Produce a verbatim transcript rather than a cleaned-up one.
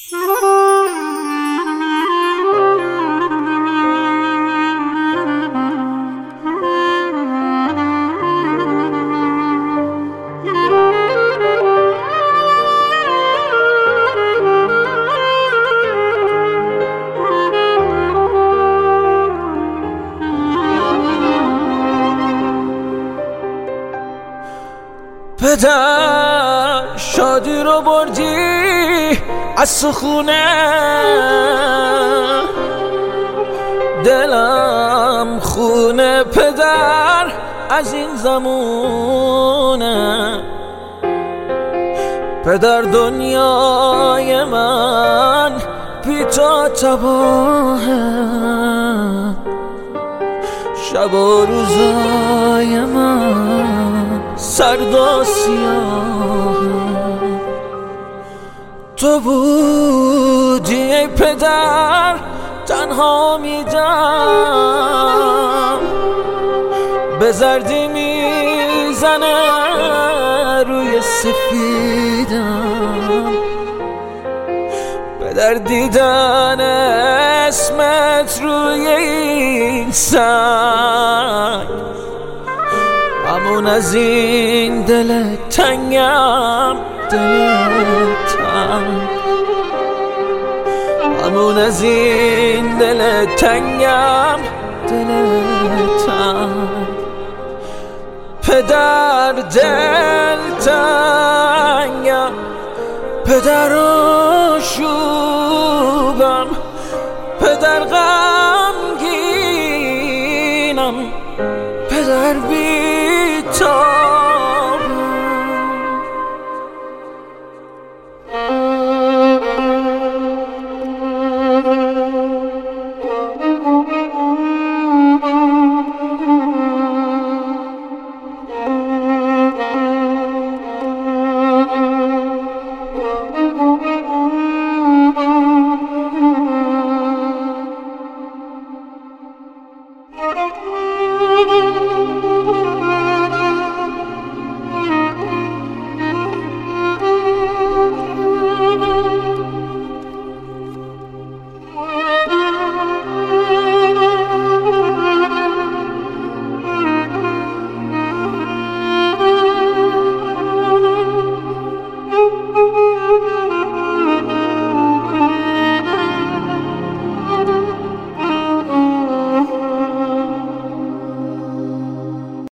پدر شادی رو بردی از تو خونه، دلم خونه پدر از این زمونه. پدر دنیای من بی تو تباهه، شب و روزای من سرد و سیاهه. تو بودی ای پدر تنها میدم، به زردی میزنه روی سفیدم. پدر دیدن اسمت روی این سنگ، همون از این دل تنگم، دل تنگ، همون از این دل تنگم، دل تنگ. پدر دل تنگم، پدر آشوبم، پدر غمگینم، پدر بی تو